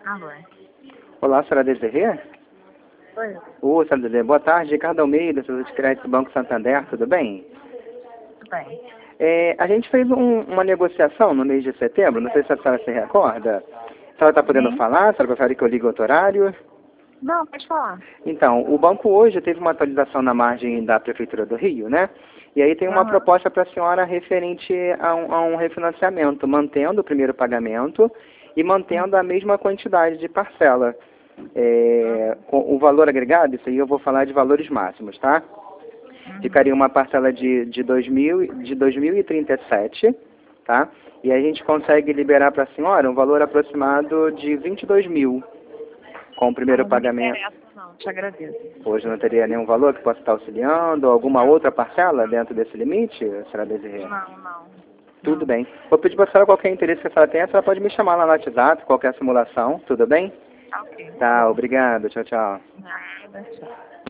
Alô. Olá, senhora Desirê? Oi. Ô, senhora Desirê, boa tarde. Ricardo Almeida, senhor de crédito Banco Santander, tudo bem? Tudo bem. A gente fez uma negociação no mês de setembro, não sei se a senhora se recorda. A senhora está podendo Sim. falar? A senhora gostaria que eu ligue outro horário? Não, pode falar. Então, o banco hoje teve uma atualização na margem da Prefeitura do Rio, né? E aí tem uma Aham. proposta para a senhora referente a um refinanciamento, mantendo o primeiro pagamento e mantendo a mesma quantidade de parcela. Com o valor agregado, isso aí eu vou falar de valores máximos, tá? Ficaria uma parcela de 2.037, tá? E a gente consegue liberar para a senhora um valor aproximado de 22 mil com o primeiro Não me pagamento. interessa, não. Te agradeço. Hoje não teria nenhum valor que possa estar auxiliando? Alguma outra parcela dentro desse limite, senhora Desirê? Não. Tudo bem. Vou pedir para a senhora qualquer interesse que a senhora tenha, a senhora pode me chamar lá no WhatsApp, qualquer simulação, tudo bem? Tá ok. Tá, obrigado. Tchau, tchau. Nada, tchau.